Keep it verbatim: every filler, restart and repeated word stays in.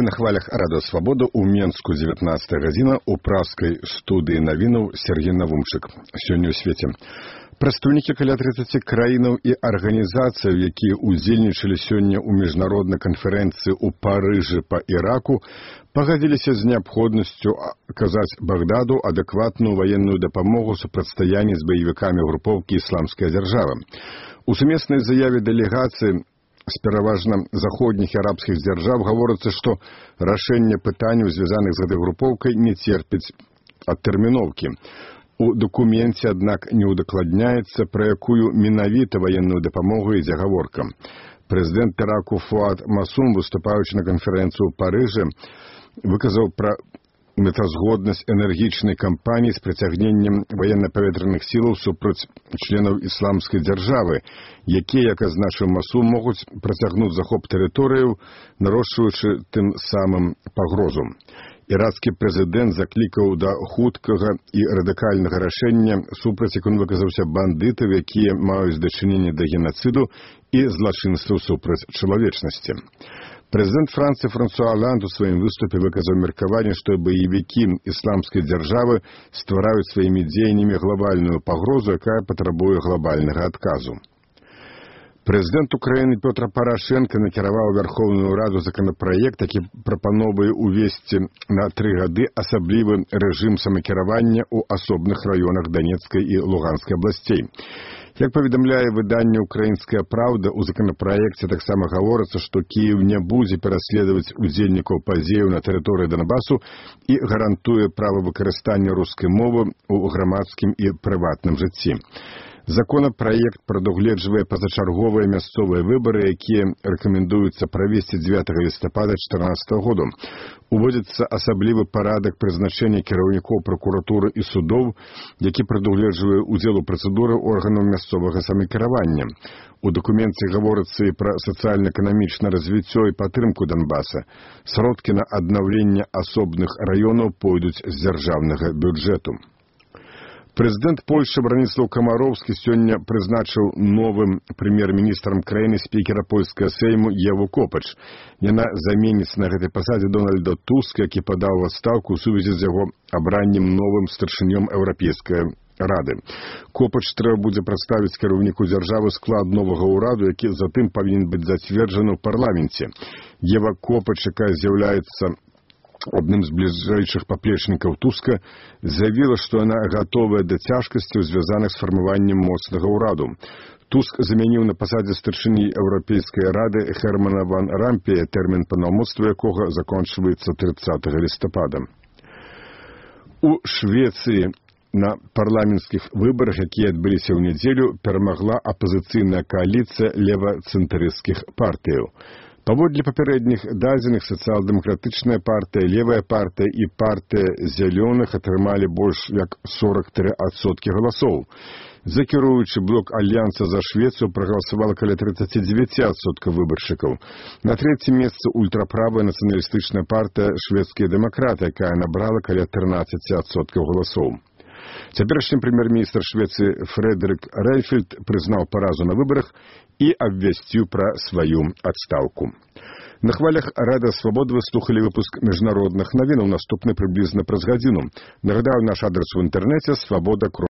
Мы на хвалях Радыё Свабода ў Менску дзевятнаццатая гадзіна ў праскай студыі навінаў Сергей Навумчык. Сёння ў свеце. Прадстаўнікі каля трыццаці краінаў і арганізацый, якія ўдзельнічалі сёння ў міжнароднай канферэнцыі ў Парыжы па Іраку, пагадзіліся з неабходнасцю аказаць Багдаду адэкватную ваенную дапамогу супрацьстаянні з баевікамі групоўкі «Ісламская дзяржава». У сумеснай заяве дэлегацыі з пераважна заходніх і арабскіх дзяржаў гаворыцца, што рашэнне пытанняў, звязаных з гэтай групоўкай, не церпіць адтэрміноўкі. У дакуменце, аднак, не ўдакладняецца, пра якую менавіта ваенную дапамогу ідзе гаворка. Прэзідэнт Іраку Фуад Масум, выступаючы на канферэнцыю ў Парыжы, выказаў пра мэтазгоднасць энергічнай кампаніі з прыцягненнем ваенна-паветраных сілаў супраць членаў ісламскай дзяржавы, якія, як азначыў Масум, могуць працягнуць захоп тэрыторыяў, нарошчваючы тым самым пагрозу. Ірацкі прэзідэнт заклікаў да хуткага і радыкальнага рашэння супраць, як ён выказаўся, бандытаў, якія маюць дачыненне да генацыду і злачынстваў супраць чалавечнасці. Прэзідэнт Францыі Франсуа Оланд у сваім выступе выказаў меркаванне, што баевікі ісламскай дзяржавы ствараюць сваімі дзеяннямі глобальную пагрозу, якая патрабуе глобальнага адказу. Прэзідэнт Украіны Пётр Парашенка накіраваў Вярхоўную Раду законапраект, які прапановвае ўвесці на тры гады асаблівы рэжым самакіравання ў асобных раёнах Данецкай і Луганскай абласцей. Як паведамляе выданне «Украінская праўда», у законапраекце таксама гаворыцца, што Кіеў не будзе пераследаваць удзельнікаў падзеяў на тэрыторыі Донбасу і гарантуе права выкарыстання рускай мовы ў грамадскім і прыватным жыцці. Законапраект прадугледжвае пазачарговыя мясцовыя выбары, якія рэкамендуюцца правесці дзевятага лістапада две тысячи чатырнаццатага году. Уводзіцца асаблівы парадак прызначэння кіраўнікоў пракуратуры і судоў, які прадугледжвае ўдзел у працэдуры органаў мясцовага самакіравання. У дакуменце гаворыцца і пра сацыяльна-эканамічнае развіццё і падтрымку Донбаса. Сродкі на аднаўленне асобных раёнаў пойдуць з дзяржаўнага бюджэту. Прэзідэнт Польшчы Браніслаў Камароўскі сёння прызначыў новым прэм'ер-міністрам краіны спікера польскага сейму Еву Копач. Яна заменіць на гэтай пасадзе Дональда Туска, які падаў у адстаўку ў сувязі з яго абраннем новым старшынём Еўрапейскай рады. Копач трэба будзе прадставіць кіраўніку дзяржавы склад новага ўраду, які затым павінен быць зацверджаны ў парламенце. Ева Копач, якая з'яўляецца адным з бліжэйшых паплечнікаў Туска, заявіла, што яна гатовая да цяжкасцяў, звязаных з фармаваннем моцнага ўраду. Туск замяніў на пасадзе старшыні Еўрапейскай рады Хермана ван Рампея, тэрмін паўнамоцтва якога закончваецца трыццатага лістапада. У Швецыі на парламенцкіх выбарах, якія адбыліся ў нядзелю, перамагла апазіцыйная кааліцыя лева-цэнтрысцкіх партыяў. Паводле папярэдніх дадзеных, сацыял-дэмакратычная партыя, левая партыя і партыя зялёных атрымалі больш як сорок тры адсоткі галасоў. За кіруючы блок Альянса за Швецыю прагаласавала каля трыццаць дзевяць адсоткаў выбаршчыкаў. На трэцім месцы ультраправая нацыяналістычная партыя «Шведскія дэмакраты», якая набрала каля трынаццаць адсоткаў галасоў. Цяперашні прэм'ер-міністр Швецыі Фрэдэрык Рэйнфельд прызнаў паразу на выбарах і абвясціў пра сваю адстаўку. На хвалях Радыё Свабода вы слухалі выпуск міжнародных навінаў, наступны прыблізна праз гадзіну. Нагадаю, наш адрес у інтэрнэце свабода.